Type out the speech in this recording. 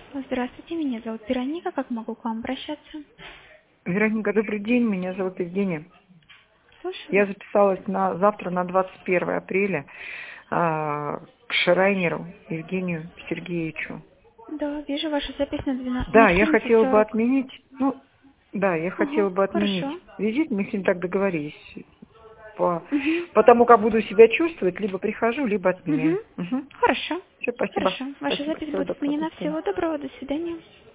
Здравствуйте, меня зовут Вероника. Как могу к вам обращаться? Вероника, добрый день, меня зовут Евгения. Слушаю Я вас. записалась на завтра, на 21 апреля, к Шрайнеру Евгению Сергеевичу. Да, вижу вашу запись на Да, я хотела бы 14:40. отменить, я хотела Ага, бы отменить хорошо. визит, мы с ним так договорились. Угу. По тому, как буду себя чувствовать, либо прихожу, либо Угу. отменяю. Угу. Хорошо. Все, спасибо. Хорошо. Ваша Спасибо, запись всего будет доброго, до отменена. свидания. Всего доброго. До свидания.